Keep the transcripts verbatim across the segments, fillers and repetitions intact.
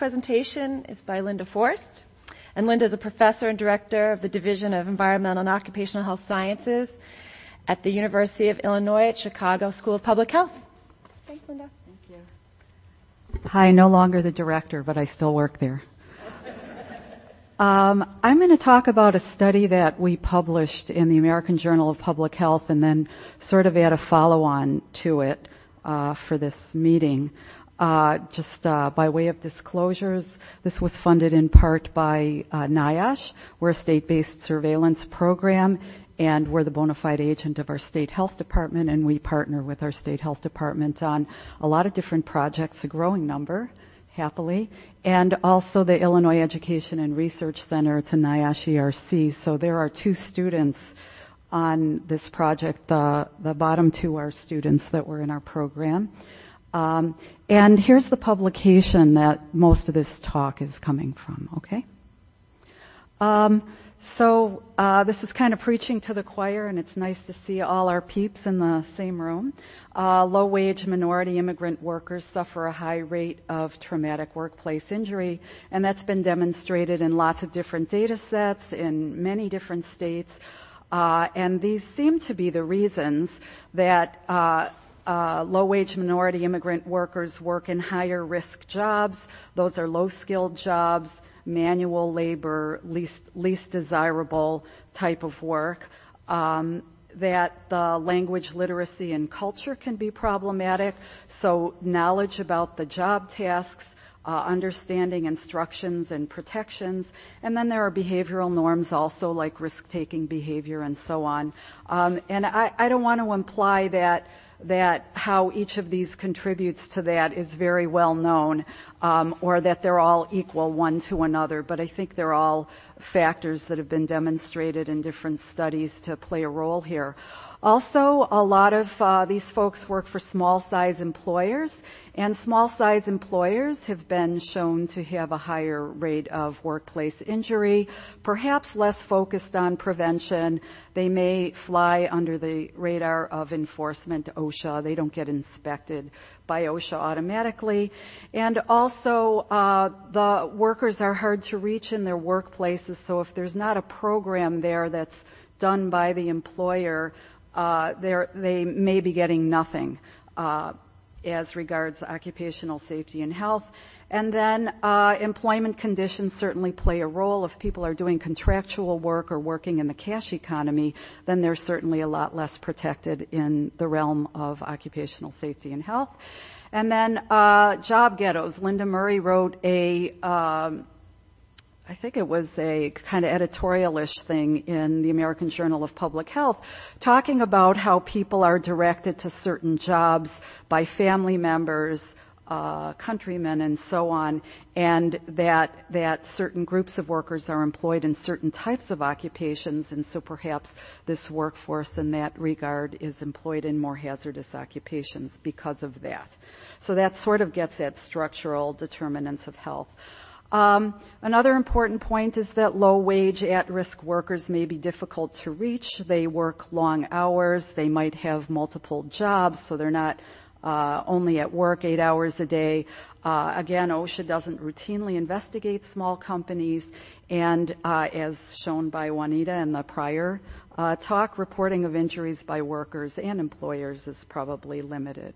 presentation is by Linda Forst. And Linda is a professor and director of the Division of Environmental and Occupational Health Sciences at the University of Illinois at Chicago School of Public Health. Thanks, Linda. Thank you. Hi, no longer the director, but I still work there. Um, I'm going to talk about a study that we published in the American Journal of Public Health and then sort of add a follow-on to it uh, for this meeting. Uh, just uh, by way of disclosures, this was funded in part by uh, NIOSH. We're a state-based surveillance program, and we're the bona fide agent of our state health department, and we partner with our state health department on a lot of different projects, a growing number, happily, and also the Illinois Education and Research Center. It's a NIOSH E R C, so there are two students on this project. The, the bottom two are students that were in our program. Um, and here's the publication that most of this talk is coming from, okay? Um, so uh, this is kind of preaching to the choir, and it's nice to see all our peeps in the same room. Uh, low-wage minority immigrant workers suffer a high rate of traumatic workplace injury, and that's been demonstrated in lots of different data sets in many different states. Uh, and these seem to be the reasons that uh, Uh, low-wage minority immigrant workers work in higher-risk jobs. Those are low-skilled jobs, manual labor, least least desirable type of work. Um, that the language literacy and culture can be problematic. So knowledge about the job tasks, uh, understanding instructions and protections, and then there are behavioral norms also, like risk-taking behavior and so on. Um, and I, I don't want to imply that that how each of these contributes to that is very well known, um, or that they're all equal one to another, but I think they're all factors that have been demonstrated in different studies to play a role here. Also, a lot of uh, these folks work for small-size employers, and small-size employers have been shown to have a higher rate of workplace injury, perhaps less focused on prevention. They may fly under the radar of enforcement, OSHA. They don't get inspected by OSHA automatically. And also, uh, the workers are hard to reach in their workplaces, so if there's not a program there that's done by the employer, Uh, they may be getting nothing uh, as regards occupational safety and health. And then uh, employment conditions certainly play a role. If people are doing contractual work or working in the cash economy, then they're certainly a lot less protected in the realm of occupational safety and health. And then uh, job ghettos. Linda Murray wrote a um, I think it was a kind of editorialish thing in the American Journal of Public Health, talking about how people are directed to certain jobs by family members, uh, countrymen, and so on, and that that certain groups of workers are employed in certain types of occupations, and so perhaps this workforce in that regard is employed in more hazardous occupations because of that. So that sort of gets at structural determinants of health. Um, another important point is that low-wage, at-risk workers may be difficult to reach. They work long hours. They might have multiple jobs, so they're not uh, only at work eight hours a day. Uh, again, OSHA doesn't routinely investigate small companies, and uh, as shown by Juanita in the prior uh, talk, reporting of injuries by workers and employers is probably limited.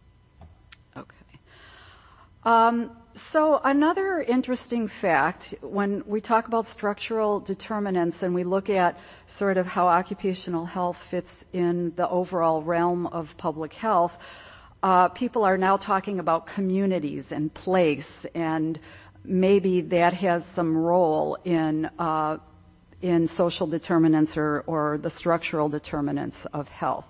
Okay. Um, so another interesting fact, when we talk about structural determinants and we look at sort of how occupational health fits in the overall realm of public health, uh, people are now talking about communities and place, and maybe that has some role in uh, in social determinants or, or the structural determinants of health.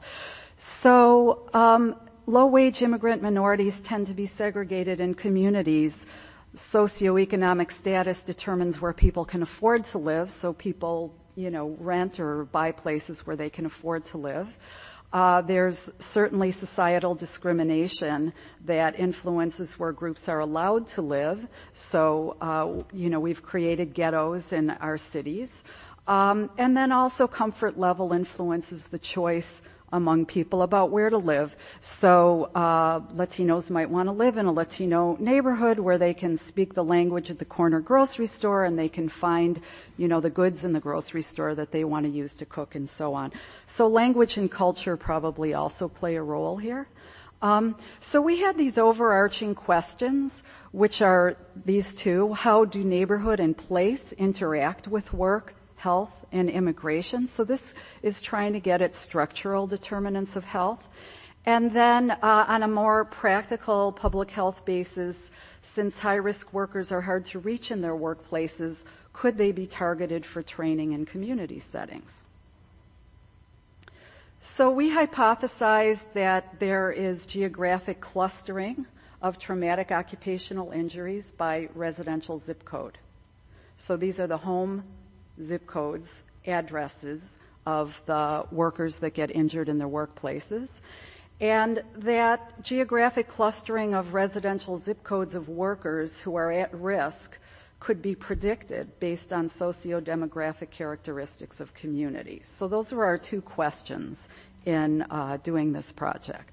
So um, low-wage immigrant minorities tend to be segregated in communities. Socioeconomic status determines where people can afford to live, so people, you know, rent or buy places where they can afford to live. Uh, there's certainly societal discrimination that influences where groups are allowed to live. So, uh, you know, we've created ghettos in our cities. Um, and then also comfort level influences the choice among people about where to live. So uh, Latinos might want to live in a Latino neighborhood where they can speak the language at the corner grocery store, and they can find, you know, the goods in the grocery store that they want to use to cook and so on. So language and culture probably also play a role here. Um, so we had these overarching questions, which are these two: how do neighborhood and place interact with work, health, and immigration? So this is trying to get at structural determinants of health. And then uh, on a more practical public health basis, since high-risk workers are hard to reach in their workplaces, could they be targeted for training in community settings? So we hypothesized that there is geographic clustering of traumatic occupational injuries by residential zip code. So these are the home zip codes, addresses of the workers that get injured in their workplaces, and that geographic clustering of residential zip codes of workers who are at risk could be predicted based on socio-demographic characteristics of communities. So those are our two questions in uh, doing this project.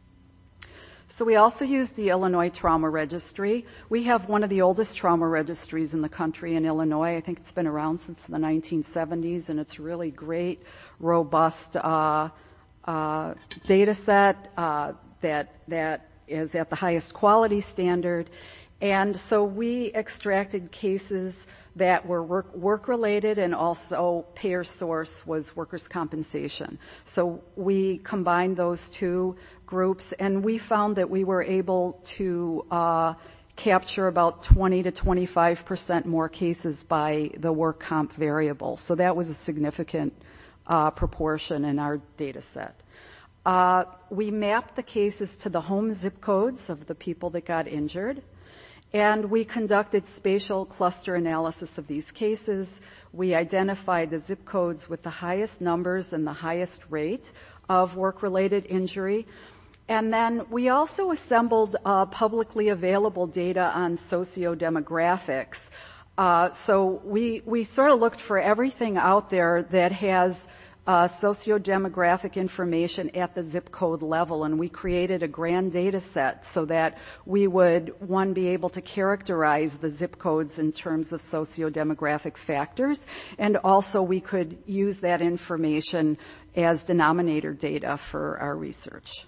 So we also use the Illinois Trauma Registry. We have one of the oldest trauma registries in the country in Illinois. I think it's been around since the nineteen seventies, and it's really great, robust uh, uh, data set uh, that that is at the highest quality standard. And so we extracted cases that were work, work-related, and also payer source was workers' compensation. So we combined those two groups, and we found that we were able to uh, capture about twenty to twenty-five percent more cases by the work comp variable. So that was a significant uh, proportion in our data set. Uh, we mapped the cases to the home zip codes of the people that got injured, and we conducted spatial cluster analysis of these cases. We identified the zip codes with the highest numbers and the highest rate of work-related injury. And then we also assembled uh, publicly available data on socio-demographics. Uh, so we, we sort of looked for everything out there that has Uh, socio-demographic information at the zip code level, and we created a grand data set so that we would, one, be able to characterize the zip codes in terms of socio-demographic factors, and also we could use that information as denominator data for our research.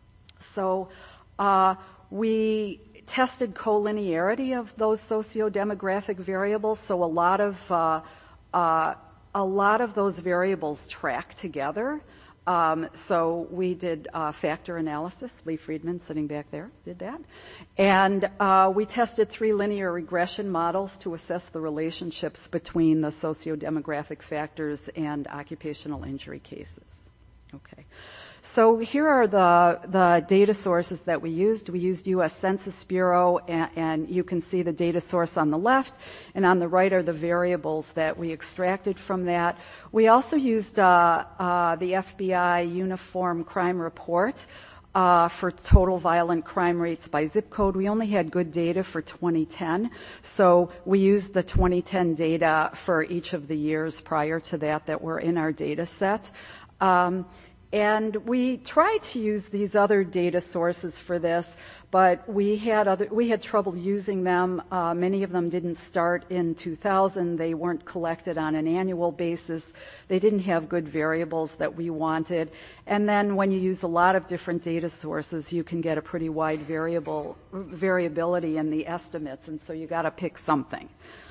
So uh, we tested collinearity of those socio-demographic variables, so a lot of uh, uh, A lot of those variables track together. Um, so we did uh, factor analysis. Lee Friedman, sitting back there, did that. And uh, we tested three linear regression models to assess the relationships between the socio-demographic factors and occupational injury cases. Okay. So here are the, the data sources that we used. We used U S Census Bureau, and, and you can see the data source on the left, and on the right are the variables that we extracted from that. We also used uh, uh, the F B I Uniform Crime Report uh, for total violent crime rates by zip code. We only had good data for twenty ten, so we used the twenty ten data for each of the years prior to that that were in our data set. Um, And we tried to use these other data sources for this, but we had other, we had trouble using them. Uh, many of them didn't start in two thousand. They weren't collected on an annual basis. They didn't have good variables that we wanted. And then when you use a lot of different data sources, you can get a pretty wide variable variability in the estimates, and so you got to pick something.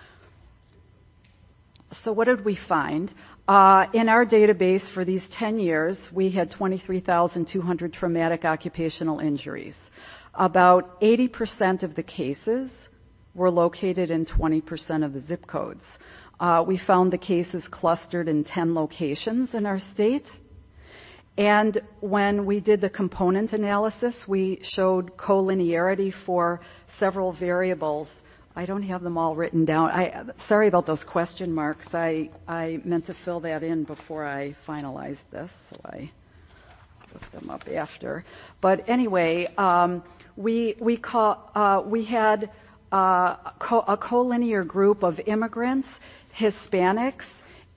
So what did we find? Uh, in our database for these ten years, we had twenty-three thousand two hundred traumatic occupational injuries. About eighty percent of the cases were located in twenty percent of the zip codes. Uh, we found the cases clustered in ten locations in our state. And when we did the component analysis, we showed collinearity for several variables. I don't have them all written down. I, sorry about those question marks. I, I meant to fill that in before I finalized this, so I looked them up after. But anyway, um, we we call, uh, we had uh, a, co- a collinear group of immigrants, Hispanics,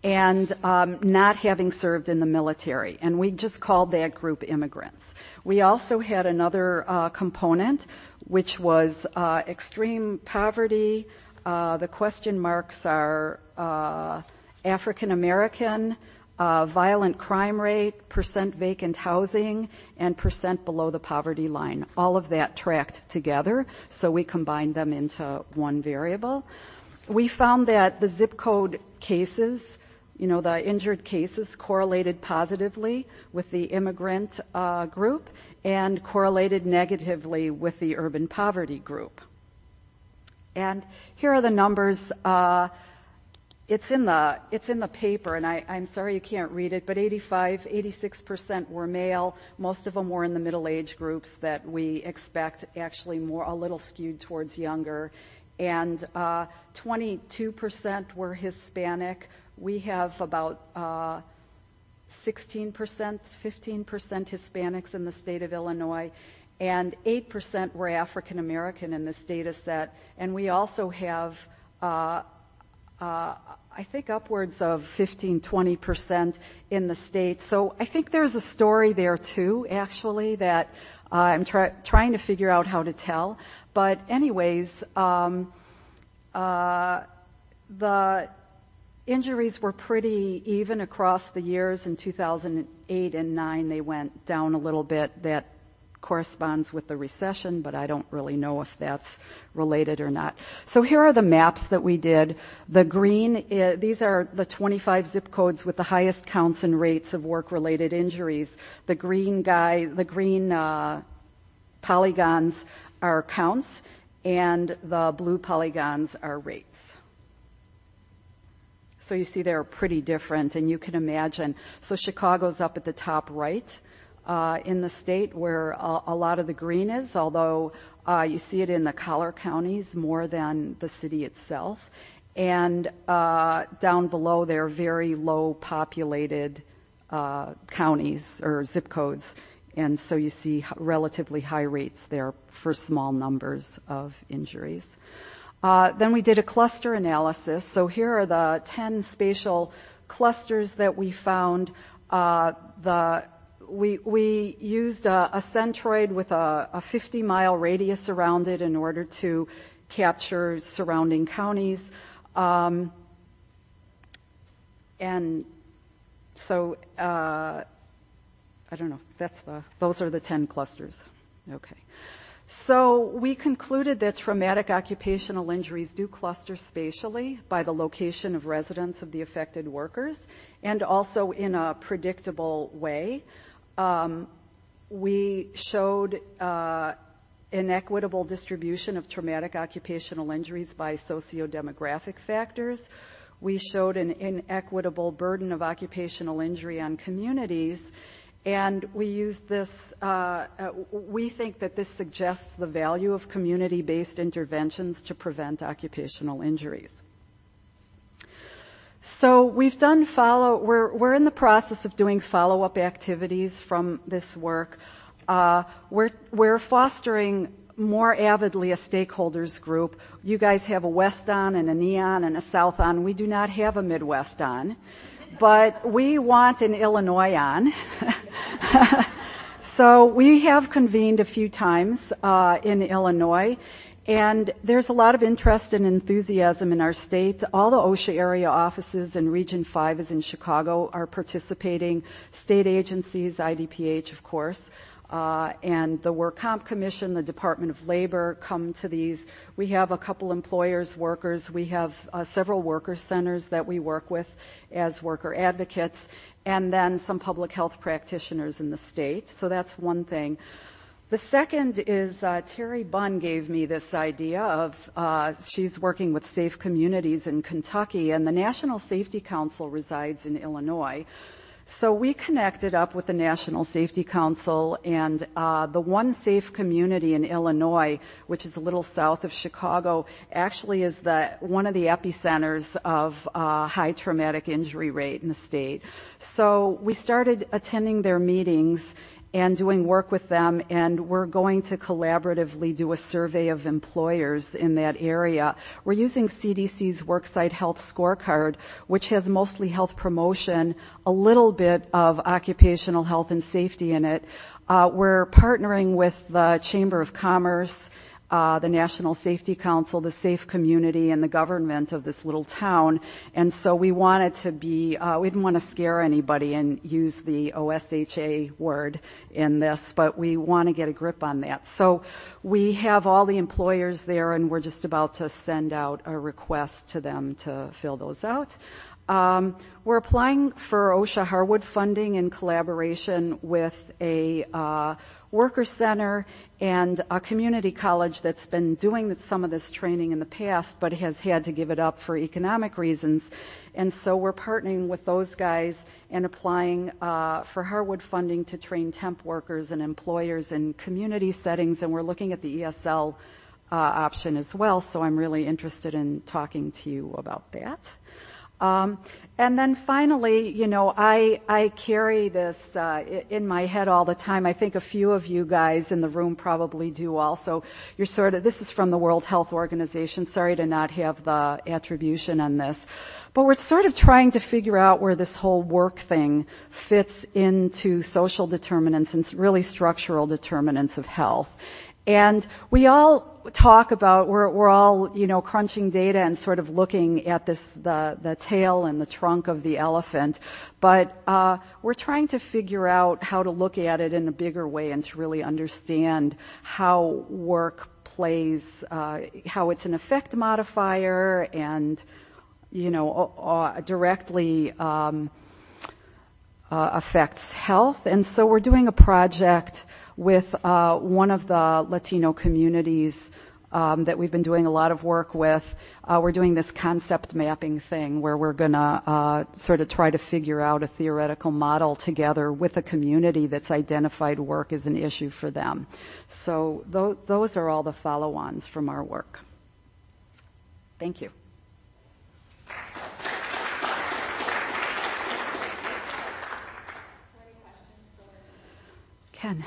and um, not having served in the military. And we just called that group immigrants. We also had another uh, component, which was uh, extreme poverty. Uh, the question marks are uh, African American, uh, violent crime rate, percent vacant housing, and percent below the poverty line. All of that tracked together, so we combined them into one variable. We found that the zip code cases, you know, the injured cases correlated positively with the immigrant uh, group and correlated negatively with the urban poverty group. And here are the numbers. Uh, it's in the it's in the paper, and I, I'm sorry you can't read it, but eighty-five, eighty-six percent were male. Most of them were in the middle age groups that we expect, actually more a little skewed towards younger. And uh, twenty-two percent were Hispanic. We have about uh, sixteen percent, fifteen percent Hispanics in the state of Illinois, and eight percent were African American in this data set. And we also have, uh, uh, I think, upwards of fifteen, twenty percent in the state. So I think there's a story there too, actually, that uh, I'm try- trying to figure out how to tell. But anyways, um, uh, the injuries were pretty even across the years. In two thousand eight and nine, they went down a little bit. That corresponds with the recession, but I don't really know if that's related or not. So here are the maps that we did. The green, uh, these are the twenty-five zip codes with the highest counts and rates of work-related injuries. The green guy, the green uh, polygons are counts, and the blue polygons are rates. So you see they're pretty different, and you can imagine. So Chicago's up at the top right uh, in the state where a, a lot of the green is, although uh, you see it in the collar counties more than the city itself. And uh, down below, they're very low populated uh, counties or zip codes. And so you see relatively high rates there for small numbers of injuries. Uh, then we did a cluster analysis. So here are the ten spatial clusters that we found. Uh, the we we used a, a centroid with a, a fifty mile radius around it in order to capture surrounding counties. Um, and so uh, I don't know. That's the those are the ten clusters. Okay. So we concluded that traumatic occupational injuries do cluster spatially by the location of residence of the affected workers and also in a predictable way. Um, we showed uh, inequitable distribution of traumatic occupational injuries by socio-demographic factors. We showed an inequitable burden of occupational injury on communities. And we use this, uh, uh, we think that this suggests the value of community-based interventions to prevent occupational injuries. So we've done follow, we're, we're in the process of doing follow-up activities from this work. Uh, we're, we're fostering more avidly a stakeholders group. You guys have a West on and a Neon and a South on. We do not have a Midwest on. But we want an Illinois on. So we have convened a few times uh, in Illinois, and there's a lot of interest and enthusiasm in our state. All the OSHA area offices and Region five is in Chicago are participating. State agencies, I D P H, of course, uh, and the Work Comp Commission, the Department of Labor come to these. We have a couple employers, workers. We have uh, several worker centers that we work with as worker advocates, and then some public health practitioners in the state. So that's one thing. The second is uh, Terry Bunn gave me this idea of uh, she's working with Safe Communities in Kentucky, and the National Safety Council resides in Illinois. So we connected up with the National Safety Council, and uh, the one safe community in Illinois, which is a little south of Chicago, actually is the one of the epicenters of uh, high traumatic injury rate in the state. So we started attending their meetings, and doing work with them, and we're going to collaboratively do a survey of employers in that area. We're using C D C's Worksite Health Scorecard, which has mostly health promotion, a little bit of occupational health and safety in it. Uh, we're partnering with the Chamber of Commerce, Uh, the National Safety Council, the Safe Community, and the government of this little town. And so we wanted to be, uh, we didn't want to scare anybody and use the O S H A word in this, but we want to get a grip on that. So we have all the employers there, and we're just about to send out a request to them to fill those out. Um, we're applying for OSHA Harwood funding in collaboration with a uh, worker center and a community college that's been doing some of this training in the past but has had to give it up for economic reasons. And so we're partnering with those guys and applying uh, for Harwood funding to train temp workers and employers in community settings, and we're looking at the E S L uh, option as well, so I'm really interested in talking to you about that. Um, and then finally, you know, I, I carry this, uh, in my head all the time. I think a few of you guys in the room probably do also. You're sort of, this is from the World Health Organization. Sorry to not have the attribution on this. But we're sort of trying to figure out where this whole work thing fits into social determinants and really structural determinants of health. And we all talk about, we're, we're all, you know, crunching data and sort of looking at this, the, the tail and the trunk of the elephant. But, uh, we're trying to figure out how to look at it in a bigger way and to really understand how work plays, uh, how it's an effect modifier and, you know, uh, directly, um, uh, affects health. And so we're doing a project with uh, one of the Latino communities um, that we've been doing a lot of work with. Uh, we're doing this concept mapping thing where we're going to uh, sort of try to figure out a theoretical model together with a community that's identified work as an issue for them. So th- those are all the follow-ons from our work. Thank you. Ken.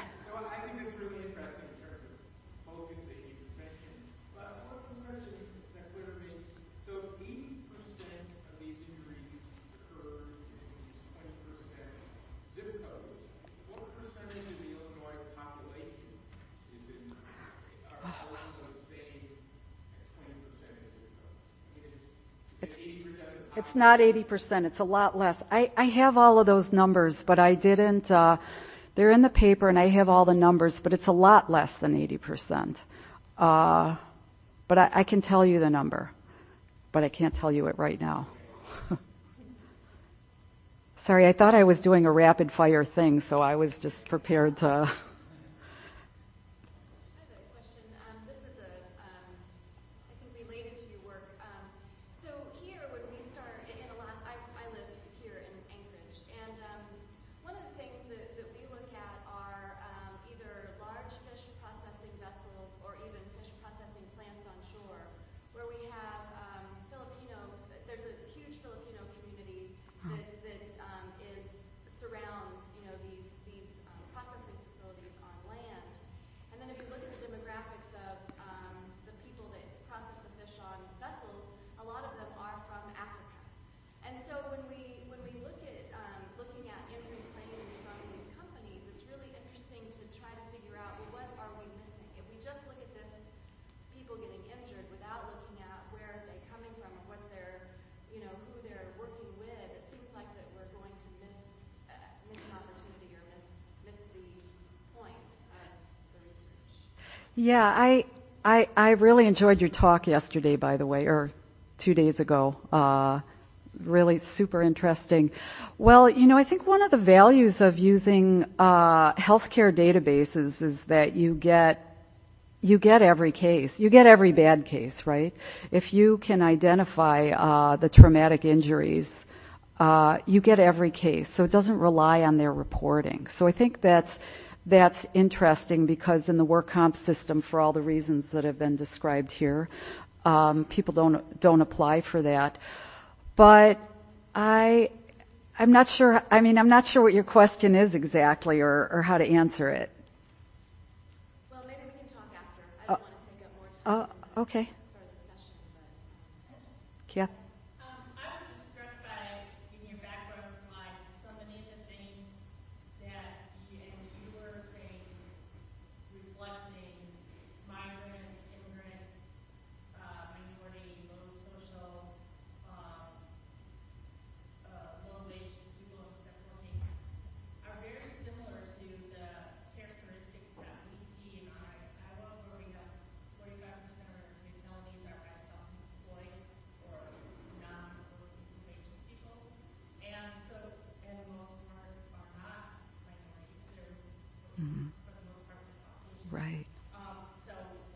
It's not eighty percent. It's a lot less. I, I have all of those numbers, but I didn't, uh, they're in the paper and I have all the numbers, but it's a lot less than eighty percent. Uh, but I, I can tell you the number, but I can't tell you it right now. Sorry, I thought I was doing a rapid fire thing, so I was just prepared to. Yeah, I, I, I really enjoyed your talk yesterday, by the way, or two days ago. Uh, really super interesting. Well, you know, I think one of the values of using, uh, healthcare databases is that you get, you get every case. You get every bad case, right? If you can identify, uh, the traumatic injuries, uh, you get every case. So it doesn't rely on their reporting. So I think that's, That's interesting because in the work comp system, for all the reasons that have been described here, um, people don't don't apply for that. But I I'm not sure, I mean, I'm not sure what your question is exactly or, or how to answer it. Well, maybe we can talk after. I don't Uh, want to take up more time. uh, okay. For the session, but, Yeah. Um, I was just struck by, in your background slide, so many of the things that you, and you were saying, reflecting migrant, immigrant, uh, minority, low social, um, uh, low-wage people and stuff working, are very similar to the characteristics that we see in our Iowa, growing up. forty-five percent of our fatalities are by self-employed or non-working wage people. And so, and most part are not minorities. They're, Mhm. for the most part, the Caucasian. Right. Um, so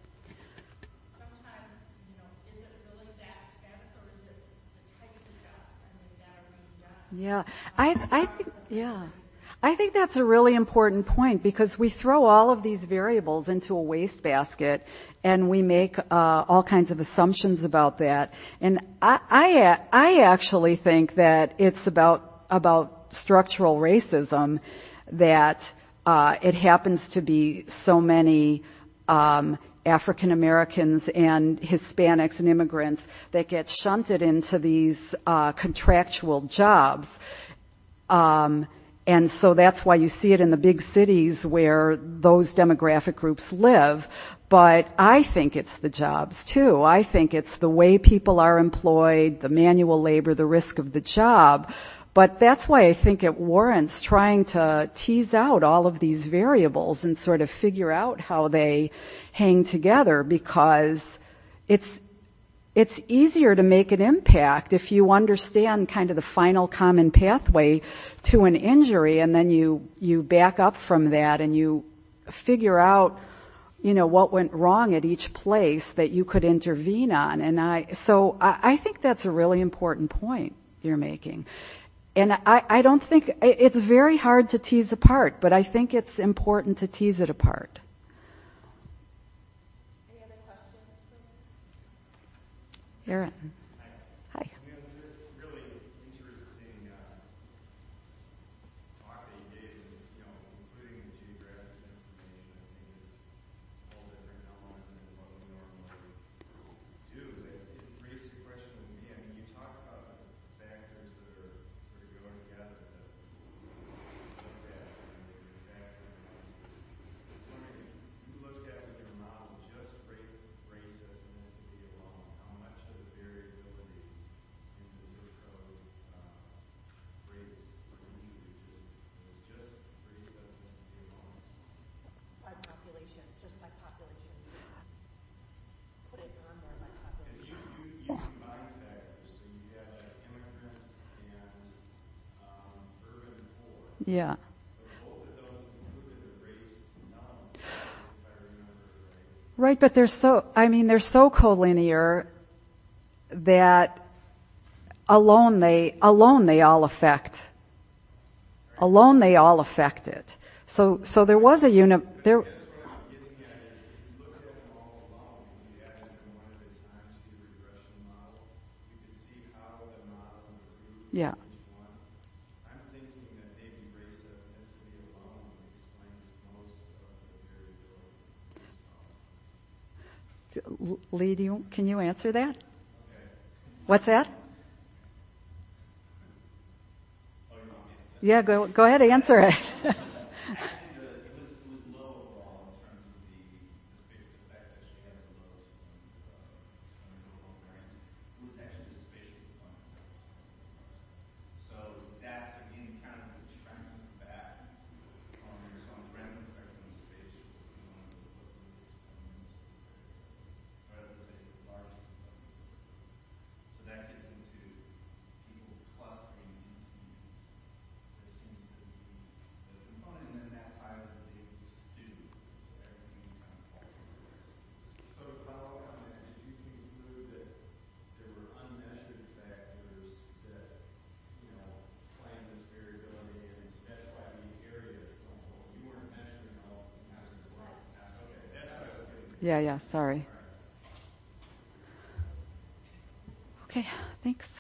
sometimes, you know, is it really that status, or is it the types of jobs, I mean, that are being done? Yeah, I, I think, yeah. I think that's a really important point because we throw all of these variables into a wastebasket and we make uh, all kinds of assumptions about that. And I, I, I actually think that it's about about structural racism, that uh, it happens to be so many um, African Americans and Hispanics and immigrants that get shunted into these uh, contractual jobs. Um, and so that's why you see it in the big cities where those demographic groups live. But I think it's the jobs too. I think it's the way people are employed, the manual labor, the risk of the job. But that's why I think it warrants trying to tease out all of these variables and sort of figure out how they hang together, because it's It's easier to make an impact if you understand kind of the final common pathway to an injury, and then you, you back up from that and you figure out, you know, what went wrong at each place that you could intervene on. And I, so I, I think that's a really important point you're making. And I, I don't think, it's very hard to tease apart, but I think it's important to tease it apart. Aaron. Hi. It was a really interesting uh, talk that you gave, you know, including the geographic information. I think is a whole different element than what we normally do. It, it raised a question with me. I mean, you talked about the factors that are sort of go together that looked at the factor analysis. I was wondering if you looked at with your model just race, race ethnicity alone, how much of the variability in the zip code uh, rates for injury just was just race ethnicity alone? By population, just by population. Put it on there by Because population. you, you, you combine factors, so you had like immigrants and um, urban poor. Yeah. But both of those included a race element, if I remember right. Right, but they're so, I mean, they're so collinear that alone they, alone they all affect, alone they all affect it. So, so there was a uni, there, I guess what I'm getting at is if you look at them all alone and you added them one at a time to your regression model, you could see how the model improved yeah. each one. I'm thinking that maybe race ethnicity alone explains most of the variability you saw. Lee, do you, can you answer that? Okay. What's that? Oh, you want me to? Yeah, go, go ahead, answer it. Actually, the, it was it was low overall in terms of the, the fixed effects that she had the lowest from uh, some of the variance. It was actually the spatial component that was so that again kind of traces back on there's some random effects on the spatial component of what really explains or I would say the largest component. So that gets into people clustering in communities. There seems to be the component, and then that ties with the stew. So everything kind of falls into this. So to follow up on that, did you conclude that there were unmeasured factors that, you know, explain this variability, and that's why the area is so important? You weren't measuring all the pieces of work. Okay, that's what I was getting at. Yeah, yeah, sorry. Okay, thanks.